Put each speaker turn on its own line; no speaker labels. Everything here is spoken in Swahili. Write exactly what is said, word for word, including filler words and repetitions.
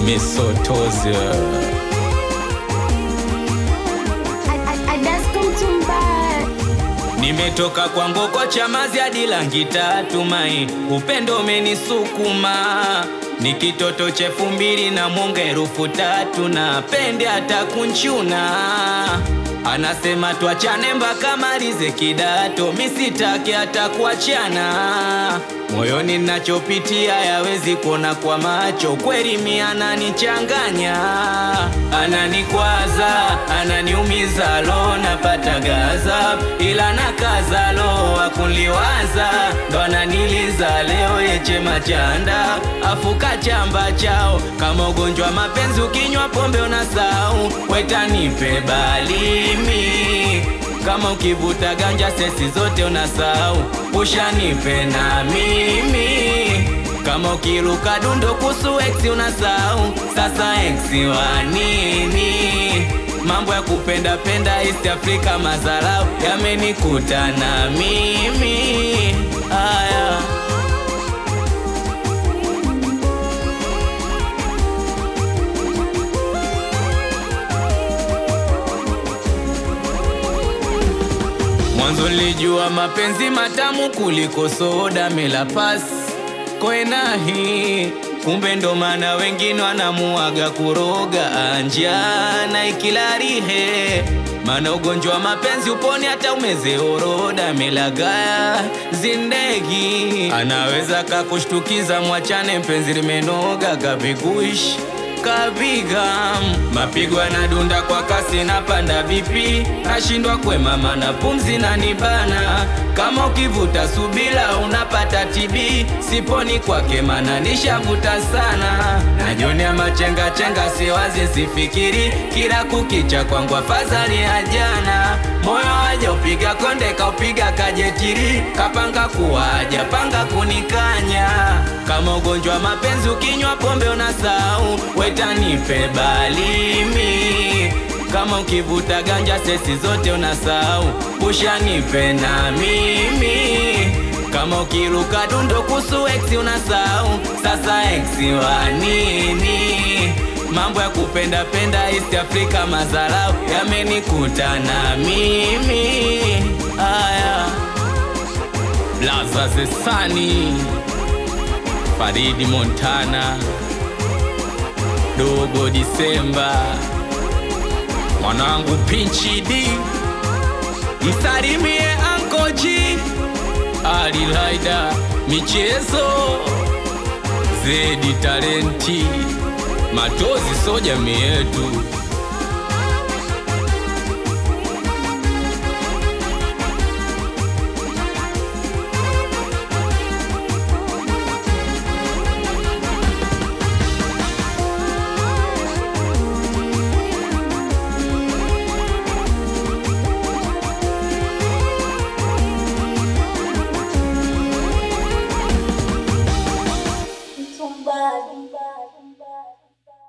Misotozi. Nimetoka kwa ngoko Chamazi hadi Langi Tatu mai, upendo umenisukuma. Ni kitoto cha elfu mbili na mwonga elfu tatu, na pende hata kunchuna. Anasema tuachane mpaka malize kidato, misitaki hata kuachana. Moyoni nachopitia yawezi kuona kwa macho, kweli mi ananichanganya. Ananikwaza, ananiumiza, lo napata gaza, ila nakaza lo akunliwaza. Ndo ananiliza leo yeche machanda, afuka chamba chao. Kama ugonjwa mapenzi ukinywa pombe unasahau, weta nipe balimi. Kama ukivuta ganja sesi zote unasahau, ushanipe na mimi. Kama ukiruka dundo kusu ex unasahau, sasa ex wa nini? Mambo ya kupenda penda East Africa mazarau yamenikuta na mimi. Aya, mwanzo nilijua mapenzi matamu kuliko soda mela pass kwena hii, kumbe ndo maana wengine wanamuaga kuroga anjana ikilarihe. Mana ugonjwa mapenzi uponi hata umeze oroda melagaya zindegi. Anaweza kakushtukiza mwachane mpenzi limenoga kabiguish kabiga. Mapigo yanadunda kwa kasi na panda bipi, nashindwa kwema na pumzi na nibana. Kama ukivuta subila unapata T B, siponi kwake mana nishavuta sana. Najionea machenga chenga siwazi sifikiri, kila kukicha kwangu afadhali ya jana. Moyo waja upiga konde kaupiga kajetiri, kapanga kuwaja panga kunikanya. Kama ugonjwa mapenzi ukinywa pombe unasahau, weta nipe balimi. Kama ukivuta ganja sesi zote unasahau, ushanipe na mimi. Kama ukiruka dundo kusu ex unasahau, sasa ex wa nini? Mambo ya kupenda penda East Africa mazarau yamenikuta na mimi. Aya, Blaza Zesani, Faridi Montana, Dogo Disemba, mwanangu Pinchi D, msalimie Anko G, Ali Laida michezo, Zedi talenti, Matozi so jamii yetu.